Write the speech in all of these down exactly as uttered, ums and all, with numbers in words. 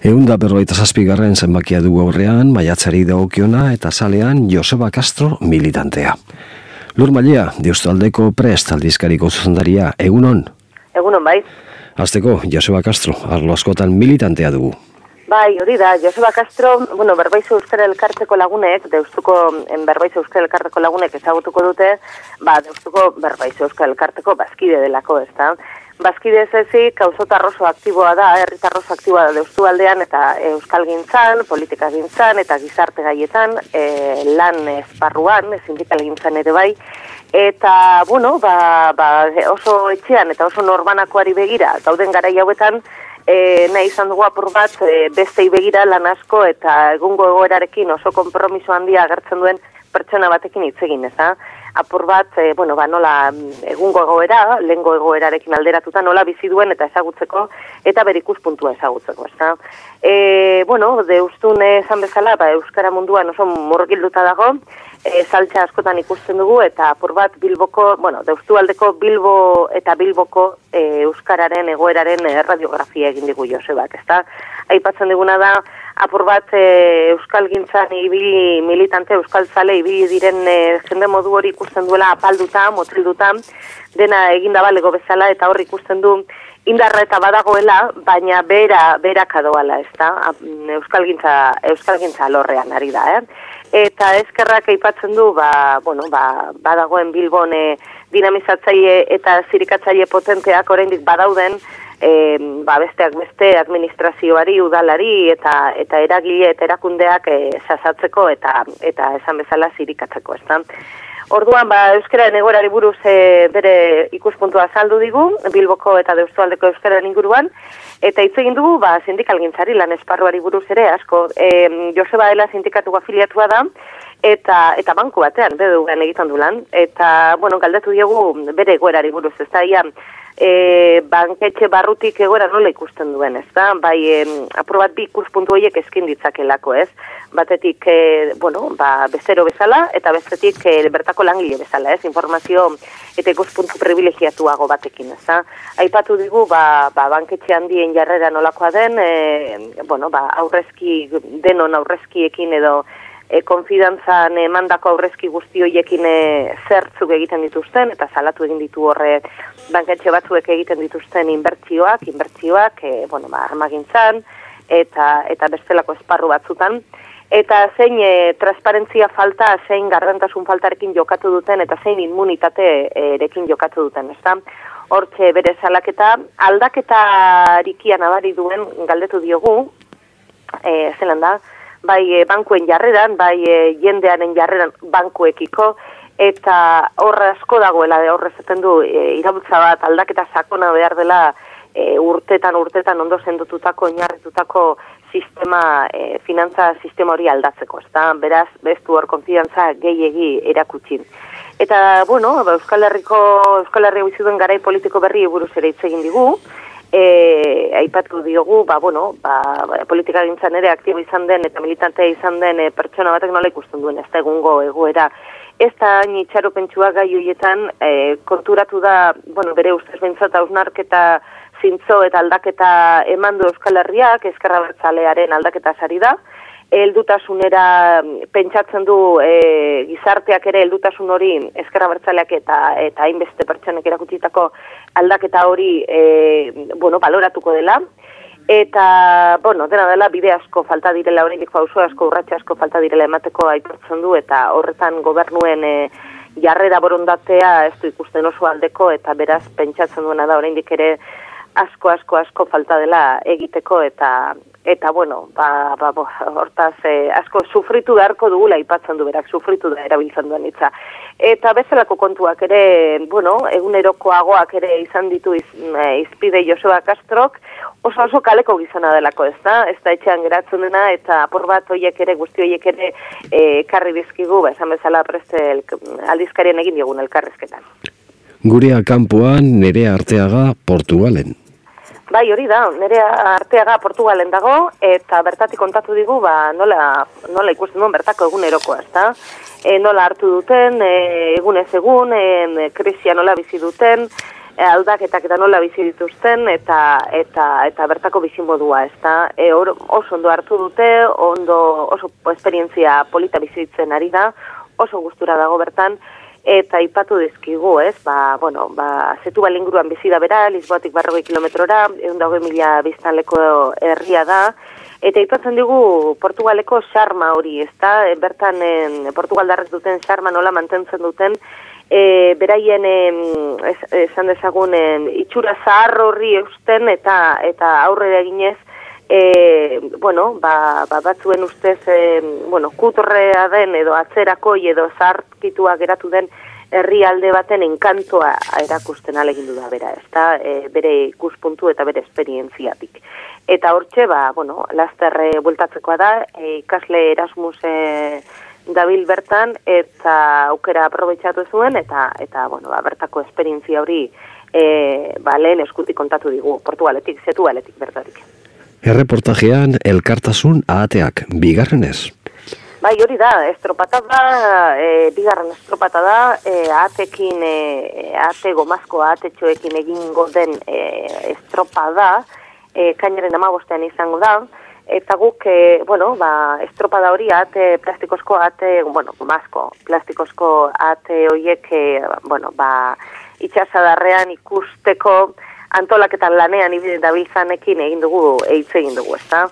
Ehunda berrogeita zazpigarren zenbakia dugu aurrean, maiatzari dagokiona eta zalean Joseba Castro militantea. Lur Mailea, Deustaldeko Prest aldizkariko zuzendaria, egunon? Egunon, bai. Hasteko, Joseba Castro, arlo askotan militantea dugu. Bai, hori da, Joseba Castro, bueno, Berbaizu Euskara Elkarteko lagunek, Deustuko Berbaizu Euskara Elkarteko lagunek ezagutuko dute, ba, Deustuko Berbaizu Euskara Elkarteko bazkide delako, ez da. Bazkide ez ezik, kauzota oso aktiboa da, herritar oso aktiboa da Deustu aldean, eta euskalgintzan, politikagintzan, eta gizarte gaietan, e, lan esparruan, sindikalegintzan ere bai, eta, bueno, ba, ba, oso etxean eta oso norbanakoari begira, gauden garai hauetan, E, nahi izan dugu apur bat e, bestei begira lan asko eta egungo egoerarekin oso konpromiso handia agertzen duen pertsona batekin hitz egin, ez da? Apur bat, e, bueno, ba, nola egungo egoera, lehengo egoerarekin alderatuta, nola bizi duen eta ezagutzeko, eta bere ikuspuntua ezagutzeko, ez da? E, bueno, Deustun esan bezala, ba, Euskara munduan oso murgilduta dago, e, saltza askotan ikusten dugu, eta apur bat Bilboko, bueno, Deustualdeko Bilbo eta Bilboko e, Euskararen egoeraren e, radiografia egin digu Josebak, ez da? Aipatzen diguna da, apur bat e, euskalgintzan ibili militante, euskaltzale ibili diren e, jende modu hori ikusten duela apalduta, motilduta, dena eginda balego bezala, eta hor ikusten du indarra eta badagoela, baina bera, berak adoala, ez da? Euskalgintza, euskalgintza alorrean ari da, eh? Eta eskerrak aipatzen du, ba, bueno, ba, badagoen Bilbon e, dinamizatzaile eta zirikatzaile potenteak oraindik badauden, e, ba, besteak beste administrazioari, udalari eta eta eragile eta erakundeak e, sasatzeko eta eta esan bezala zirikatzeko, ezta? Orduan, ba, euskararen egoerari buruz e, bere ikuspuntua azaldu digu, Bilboko eta Deustualdeko euskararen inguruan, eta hitz egin dugu, ba, sindikalgintzari lan esparruari buruz ere asko. E, Joseba dela sindikatu afiliatua da, eta eta banku batean, B B V-an egiten du lan, eta, bueno, galdetu diogu bere egoerari buruz, ez da, ia, e, banketxe barrutik egoera nola ikusten duen, ez da, bai, e, apur bat bi ikuspuntu horiek eskin ditzakelako, ez? Batetik, e, bueno, ba, bezero bezala, eta bestetik e, bertako langile bezala, ez? Informazio eta ikuspuntu privilegiatuago batekin, ez da? Aipatu digu, ba, ba, banketxe handien jarrera nolakoa den, e, bueno, ba, aurrezki, denon aurrezkiekin edo e, konfidantzan emandako aurrezki guzti horiekin e, zertzuk egiten dituzten, eta salatu egin ditu horre banketxe batzuek egiten dituzten inbertsioak, inbertsioak, e, bueno, ba, armagintzan, eta, eta bestelako esparru batzutan, eta zein e, transparentzia falta, zein gardentasun faltarekin jokatu duten, eta zein immunitate erekin jokatu duten, ezta? Hortxe bere salaketa, aldaketarikia nabari duen galdetu diogu, e, zelan da, bai e, bankuen jarreran, bai e, jendearen jarreran bankuekiko, eta horre asko dagoela, horre zaten du, e, iraultza bat aldaketa sakona behar dela, e, urtetan, urtetan ondo sendotutako, oinarritutako sistema, e, finantza sistema hori aldatzeko, ez da? Beraz, bestu hor konfidantza gehiegi erakutsin. Eta, bueno, ba, Euskal Herriko, Euskal Herria bizituen garai politiko berri buruz ere hitz egin digu, e, aipatu diogu, ba, bueno, ba, politika gintzan ere aktibo izan den eta militantea izan den e, pertsona batek nola ikusten duen, ez da egungo egoera. Ez da itxaropentsua gai horietan e, konturatu da, bueno, bere ustez behintzat hausnarketa zintzo eta aldaketa eman du Euskal Herriak, ezker abertzalearen aldaketa sari da, heldutasunera pentsatzen du e, gizarteak ere heldutasun hori ezker abertzaleak eta eta hainbeste pertsonek erakutsitako aldaketa hori e, bueno, baloratuko dela, eta, bueno, dena dela bide asko falta direla, oraindik pauso asko, urratxe asko falta direla emateko aitortzen du, eta horretan gobernuen e, jarrera borondatea ez du ikusten oso aldeko, eta beraz pentsatzen duena da oraindik ere asko, asko, asko falta dela egiteko, eta, eta bueno, ba, ba, bo, hortaz, eh, asko sufritu beharko dugula aipatzen du berak, sufritu da erabiltzen duen hitza. Eta bezalako kontuak ere, bueno, egunerokoagoak ere izan ditu iz, izpide Joseba Castrok, oso oso kaleko gizona delako, ez da? Ez da etxean geratzen dena, eta apur bat hoiek ere, guzti hoiek ere, ekarri dizkigu, ba, esan bezala preste aldizkarien egin diogun elkarrezketan. Gurea kanpoan Nerea Arteaga Portugalen. Bai, hori da, Nerea Arteaga Portugalen dago, eta bertatik kontatu digu, ba, nola, nola ikusten duen bertako egunerokoa, ez da? E, nola hartu duten, e, egunez egun, e, krisia nola bizi duten, e, aldaketak eta nola bizi dituzten eta eta eta bertako bizimodua, ezta? E, oso ondo hartu dute, ondo oso esperientzia polita bizitzen ari da, oso gustura dago bertan. Eta ipatu dizkigu, ez, ba, bueno, ba, Setúbal inguruan bizi da bera, Lisboatik berrogei kilometrora, ehun eta hogei mila biztanleko herria da, eta ipatzen digu Portugaleko xarma hori, ezta, e, bertan en, Portugaldarrek duten xarma nola mantentzen duten, e, beraien es, esan dezagunen itxura zahar horri eusten eta eta aurrera eginez, E, bueno, ba, ba, batzuen ustez, e, bueno, kutorrea den edo atzerakoi edo zarkitua geratu den herrialde baten enkantoa erakusten alegindu da bera, ezta, e, bere ikuspuntu eta bere esperientziatik. Eta hortxe, ba, bueno, laster bueltatzekoa da, e, ikasle Erasmus e, dabil bertan, eta aukera aprobetxatu zuen, eta, eta bueno, ba, bertako esperientzia hori e, ba, lehen eskutik kontatu digu, Portugaletik, Setúbaletik bertatik. Erreportajean elkartasun ahateak, bigarrenez. Bai, hori da, estropata da, e, bigarren estropata da, e, ahatekin, e, ahate gomazko ahatetxoekin egingo den e, estropa da, e, kainaren amabostean izango da, eta guk, e, bueno, ba, estropada hori ahate plastikozko, ahate, bueno, gomazko, plastikozko ahate horiek, e, bueno, ba, itxasadarrean ikusteko, antolaketan lanean ibili dabiltzanekin egin dugu, eitz egin dugu, ezta?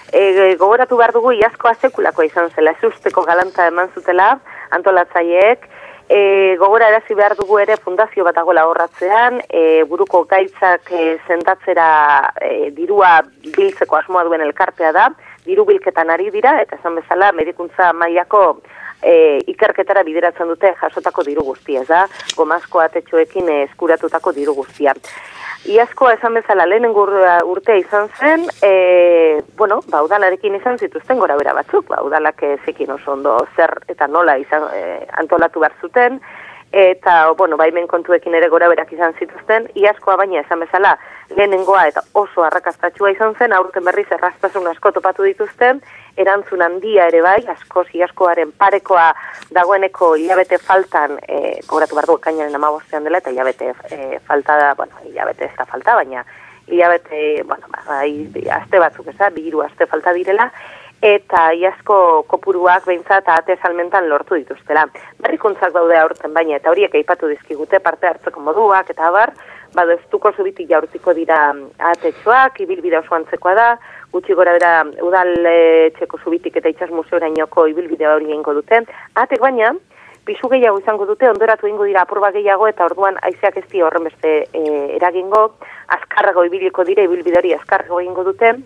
E, gogoratu behar dugu iazkoa sekulako izan zela, ez usteko galanta eman zutela antolatzaileek, e, gogora erazi behar dugu ere fundazio bat dagoela horratzean, e, buruko gaitzak e, sendatzera e, dirua biltzeko asmoa duen elkartea da, diru bilketan ari dira, eta esan bezala medikuntza mailako E, ikerketara bideratzen dute jasotako diru guztia, ez da, gomazko atetxoekin eskuratutako diru guztia. Iazkoa esan bezala lehenengo urtea izan zen, e, bueno, ba, udalarekin izan zituzten gora bera batzuk, ba, udalak ezekin oso ondo zer eta nola izan, e, antolatu behar zuten, eta, bueno, baimen kontuekin ere gora berak izan zituzten, iazkoa baina esan bezala lehenengoa eta oso arrakastatxua izan zen, aurten berriz erraztasun asko topatu dituzten, erantzun handia ere bai, askoz iaskoaren parekoa dagoeneko hilabete faltan, e, gogoratu behar du, kainaren amabostean dela, eta hilabete e, falta da, bueno, hilabete ez da falta, baina hilabete, bueno, bai, aste batzuk ez da, bihiru aste falta direla, eta iazko kopuruak behintzat ahate salmentan lortu dituztela. Berrikuntzak daude aurten baina, eta horiek aipatu dizkigute parte hartzeko moduak, eta abar, badeztuko zubitik jaurtiko dira ahatetxoak, ibilbide oso antzekoa da, gutxi gora bera udaletxeko zubitik eta itxas museorainoko ibilbide hori egingo duten. Ahatek baina, pisu gehiago izango dute, ondoratu egingo dira apurba gehiago, eta orduan haizeak ez di horren beste e, eragingo, azkarrago ibiliko dira, ibilbide hori azkarrago egingo dute,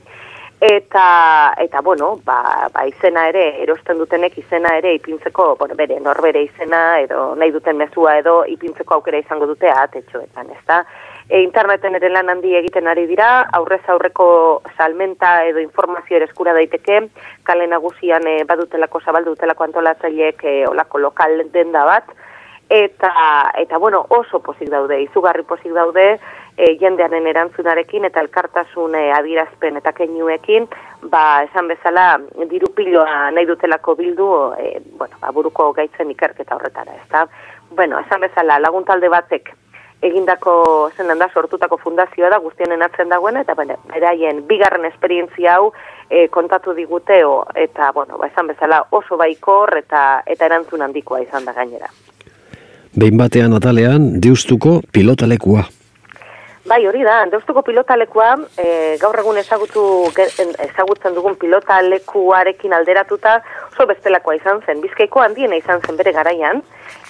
eta, eta bueno, ba, ba izena ere, erosten dutenek izena ere ipintzeko, bueno, bere, norbere izena, edo nahi duten mezua edo ipintzeko aukera izango dute ahatetxoetan, ezta? E, interneten ere lan handi egiten ari dira, aurrez aurreko salmenta edo informazio ere eskura daiteke, kale nagusian e, badutelako, zabaldu dutelako antolatzaileek e, olako lokal denda bat, eta, eta bueno, oso pozik daude, izugarri pozik daude, e, jendearen erantzunarekin eta elkartasun e, adierazpen eta keinuekin, ba, esan bezala, diru piloa nahi dutelako bildu, e, bueno, ba, buruko gaitzen ikerketa horretara, ezta? Bueno, esan bezala, laguntalde batek egindako zenan da sortutako fundazioa da guztionen atzen dagoena, eta beraien bigarren esperientzia hau e, kontatu diguteo, eta, bueno, ba, esan bezala oso baikor eta, eta erantzun handikoa izan da gainera. Behin batean atalean, Deustuko pilotalekua. Bai, hori da, Deustuko pilotalekua, e, gaur egun ezagutu, ezagutzen dugun pilotalekuarekin alderatuta, oso bestelakoa izan zen, Bizkaiko handiena izan zen bere garaian,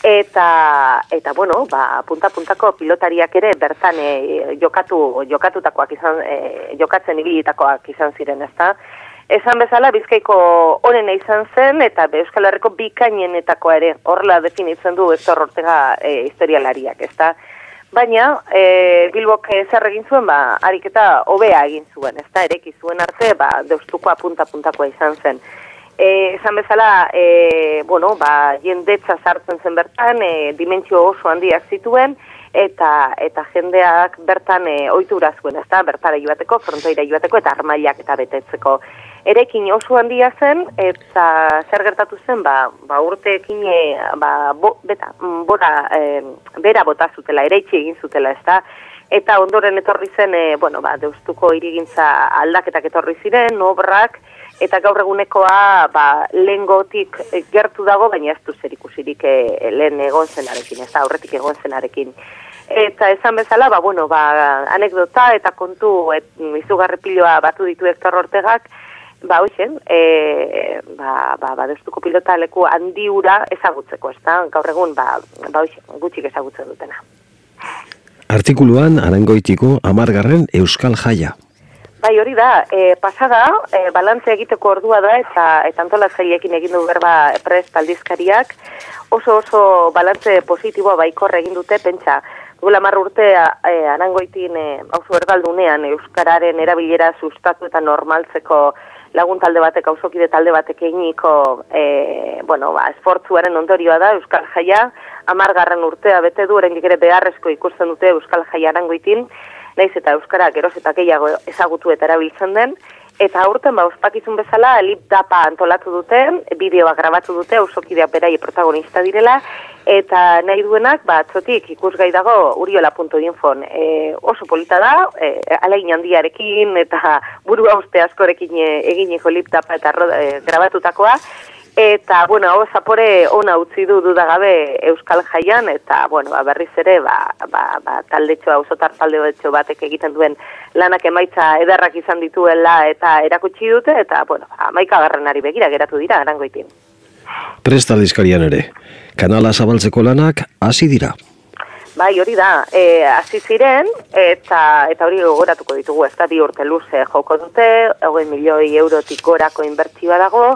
eta, eta bueno, ba, punta-puntako pilotariak ere bertan e, jokatu, jokatutakoak izan, e, jokatzen ibilitakoak izan ziren, ezta? Esan bezala, Bizkaiko onena izan zen, eta Euskal Herriko bikainenetakoa ere, horrela definitzen du Hector Ortega e, historialariak, ezta? Baina, e, Bilbok zer egin zuen, ba, ariketa hobea egin zuen, ezta? Ereki zuen arte, ba, Deustukoa punta-puntakoa izan zen. E, esan bezala, e, bueno, ba, jendetza sartzen zen bertan, e, dimentsio oso handiak zituen, eta eta jendeak bertan e, ohitura zuen, ezta? Bertara joateko, frontoira joateko, eta armailak eta betetzeko. Erekin oso handia zen, eta zer gertatu zen, ba, ba urteekin e, ba, bo, beta, bora, e, bera bota zutela, ereitzi egin zutela, ez da? Eta ondoren etorri zen, e, bueno, ba, Deustuko hirigintza aldaketak etorri ziren, obrak, eta gaur egunekoa ba, lehengotik gertu dago, baina ez du zer ikusirik e, lehen egon zenarekin, ez da, aurretik egon zenarekin. Eta esan bezala, ba, bueno, ba, anekdota eta kontu et, izugarri piloa batu ditu Hektor Ortegak, ba, hoxen, e, ba, ba, ba, Deustuko pilota leku handi ura ezagutzeko, ez da, gaur egun, ba, ba, hoxen, gutxik ezagutzen dutena. Artikuluan, Arangoitiko hamargarren Euskal Jaia. Bai, hori da, e, pasada, e, balantzea egiteko ordua da, eta, eta antolatzaileekin egin du berba prest aldizkariak, oso oso balantze positiboa baikor egin dute, pentsa, duela marra urtea e, Arangoitin e, auzo erdaldunean euskararen erabilera sustatu eta normaltzeko lagun talde batek, auzokide talde batek eginiko e, bueno, ba, esfortzuaren ondorioa da Euskal Jaia, hamargarren urtea bete du, oraindik ere beharrezko ikusten dute Euskal Jaia Arangoitin, naiz eta euskara geroz eta gehiago ezagutu eta erabiltzen den, eta aurten ba ospakizun bezala lip dapa antolatu dute, bideoa grabatu dute, auzokideak berai protagonista direla, eta nahi duenak ba atzotik ikusgai dago uriola puntu infon. E, oso polita da, e, alain handiarekin eta burua uste askorekin e, egineko lip dapa eta e, grabatutakoa. Eta, bueno, hau zapore ona utzi du dudagabe Euskal Jaian, eta, bueno, ba, berriz ere, ba, ba, ba, taldetxoa, auzotar taldetxo batek egiten duen lanak emaitza ederrak izan dituela eta erakutsi dute, eta, bueno, amaika garrenari begira geratu dira, Arangoitin. Prest aldizkarian ere, kanala zabaltzeko lanak hasi dira. Bai, hori da, e, hasi ziren, eta eta hori gogoratuko ditugu, ez da, bi urte luze joko dute, hogei milioi eurotik gorako inbertsioa dago,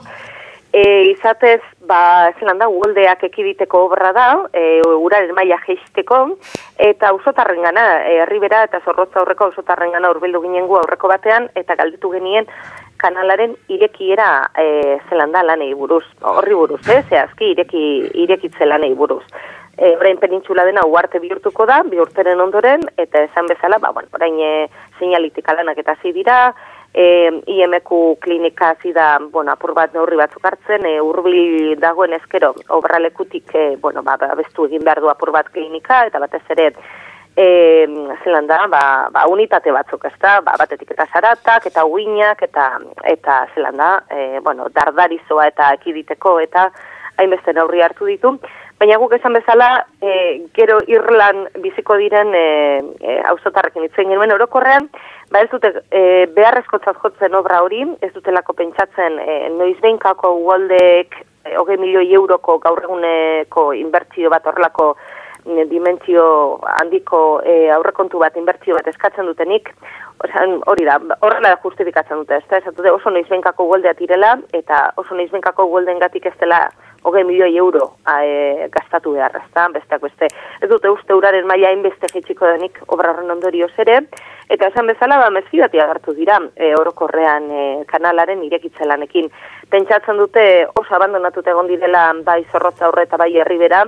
E, izatez, ba, zelan da, uholdeak ekiditeko obra da, e, uraren maila jeisteko, eta auzotarren gana, e, herribera eta zorrotza aurreko auzotarren gana urbildu ginen gu aurreko batean, eta galditu genien kanalaren irekiera e, zelan da lanei buruz, horri buruz, eh? Zehazki ireki, irekitze lanei buruz. E, orain penintxula dena uarte bihurtuko da, bihurteren ondoren, eta esan bezala, ba, bueno, orain e, seinalitika lanak eta hasi dira, E, I M Q klinika hasi da, bueno, apur bat neurri batzuk hartzen, e, hurbil dagoen ezkero obralekutik, e, bueno, ba, bestu egin behar du apur bat klinika, eta batez ere, e, zelan da, ba, ba, unitate batzuk, ez da, ba, batetik eta zaratak, eta uinak, eta, eta zelan da, e, bueno, dardarizoa eta ekiditeko, eta hainbeste neurri hartu ditu. Baina guk esan bezala, e, gero Irlan biziko diren e, e, auzotarrekin itzen genuen orokorrean, ba ez dute e, beharrezkotzat jotzen obra hori, ez dutelako pentsatzen e, noizbeinkako uholdeek e, hogei milioi euroko gaur eguneko inbertsio bat horrelako e, dimentsio handiko e, aurrekontu bat inbertsio bat eskatzen dutenik, Oran, hori da, horrela justifikatzen dute, ez da, ez dute oso noizbeinkako uholdea direla, eta oso noizbeinkako uholdengatik ez dela hogei milioi euro e, gastatu behar, ez da, besteak beste. Ez dute uste uraren maila hainbeste jetxiko denik obra horren ondorioz ere, eta esan bezala, ba, mezfidati agertu dira e, orokorrean e, kanalaren irekitzelanekin. Pentsatzen dute oso abandonatute egon direla bai Zorrotza aurre eta bai Herribera,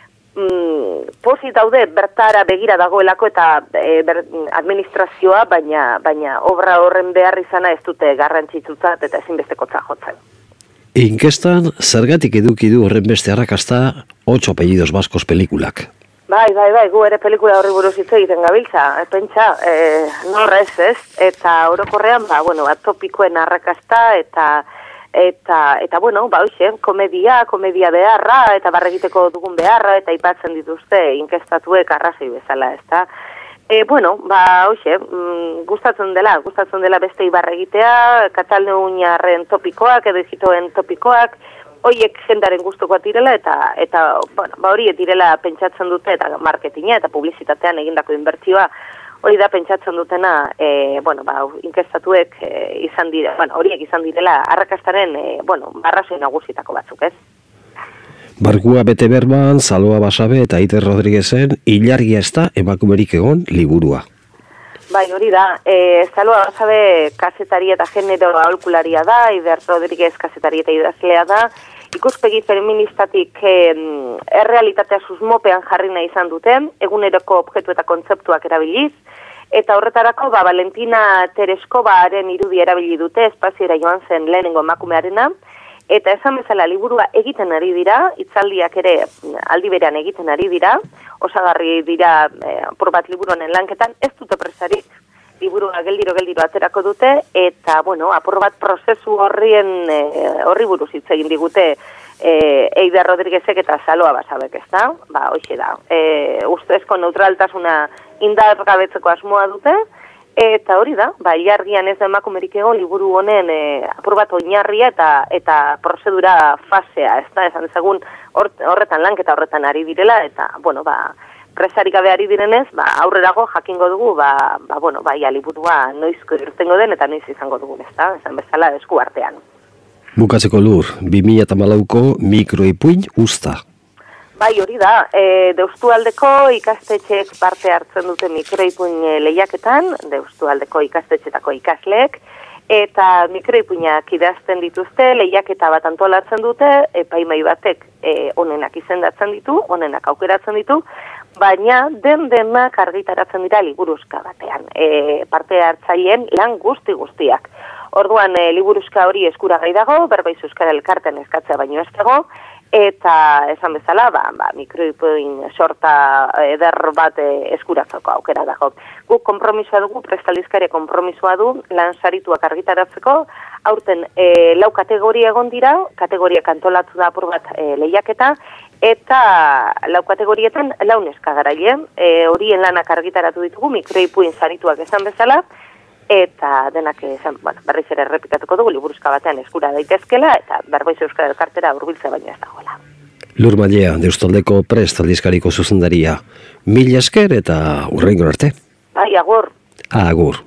mm, posit daude bertara begira dagoelako eta e, ber, administrazioa, baina, baina obra horren behar izana ez dute garrantzitsutzat eta ezinbestekotza jotzen. Inkestan, zergatik eduki du horren beste arrakasta ocho apellidos baskos pelikulak? Bai, bai, bai, gu ere pelikula horri buruz hitz egiten gabiltza, e, pentsa, e, norrez ez, eta orokorrean, ba, bueno, ba, topikoen arrakasta, eta, eta, eta, bueno, ba, hoxe, komedia, komedia beharra, eta barregiteko dugun beharra, eta aipatzen dituzte inkestatuek arrazoi bezala, ez da. E, bueno, ba, hoxe, mm, gustatzen dela, gustatzen dela beste ibarregitea, Kataluniarren topikoak, edo egitoen topikoak, hoiek jendaren gustukoak direla, eta, eta bueno, ba, hori direla pentsatzen dute, eta marketinga eta publizitatean egindako inbertsioa, hori da pentsatzen dutena, e, bueno, ba, inkestatuek e, izan dira, bueno, horiek izan direla, arrakastaren, e, bueno, arrazoi nagusitako batzuk, ez? Barkua bete berban, Zaloa Basabe eta Aiter Rodriguezen ilargia ez da emakumerik egon liburua. Bai, hori da. E, Zaloa Basabe kazetari eta genero aholkularia da, Aiter Rodriguez kazetari eta idazlea da. Ikuspegi feministatik e, errealitatea susmopean jarri nahi izan duten, eguneroko objektu eta kontzeptuak erabiliz, Eta horretarako, ba, Valentina Tereskobaren irudi erabili dute, espaziera joan zen lehenengo emakumearena, eta esan bezala liburua egiten ari dira, hitzaldiak ere aldi berean egiten ari dira, osagarri dira e, apur bat liburu honen lanketan, ez dute presarik, liburua geldiro geldiro aterako dute, eta, bueno, apur bat prozesu horrien e, horri buruz hitz egin digute e, Eider Rodriguezek eta Saloa Basabek, ez da? Ba, hoxe da. E, ustezko neutraltasuna indargabetzeko asmoa dute, eta hori da, ba, ilargian ez da emakumerik egon liburu honen e, apur bat oinarria eta eta prozedura fasea, ez da? Esan dezagun horretan lanketa horretan ari direla, eta, bueno, ba, presarik gabe ari direnez, ba, aurrerago jakingo dugu, ba, ba, bueno, ba, ia liburua noizko irtengo den eta noiz izango dugu, ez da? Esan bezala esku artean. Bukatzeko Lur, bi mila hamalauko mikroipuin usta. Bai, hori da, e, Deustualdeko ikastetxeek parte hartzen dute mikroipuin lehiaketan, Deustualdeko ikastetxetako ikasleek, eta mikroipuinak idazten dituzte, lehiaketa bat antolatzen dute, epaimai batek e, onenak izendatzen ditu, onenak aukeratzen ditu, baina den denak argitaratzen dira liburuzka batean, e, parte hartzaileen lan guzti guztiak. Orduan, e, liburuzka hori eskuragai dago, Berbaiz Euskara Elkartean eskatzea baino ez dago, eta esan bezala, ba, ba, mikroipuin sorta eder bat e, eskuratzeko aukera dago. Guk konpromisoa dugu, prestalizkare konpromisoa du, lan sarituak argitaratzeko, aurten e, lau kategoria egon dira, kategoriak antolatu da apur bat e, lehiaketa, eta lau kategorietan lau neska garaile, e, horien lanak argitaratu ditugu, mikroipuin sarituak esan bezala, eta denak esan, bueno, berriz ere errepikatuko dugu, liburuzka batean eskura daitezkela, eta Berbaiz Euskara Elkartera hurbiltzea baino ez dagoela. Lur Mallea, Deustaldeko Prest aldizkariko zuzendaria, mila esker eta hurrengo arte. Bai, agur. Agur.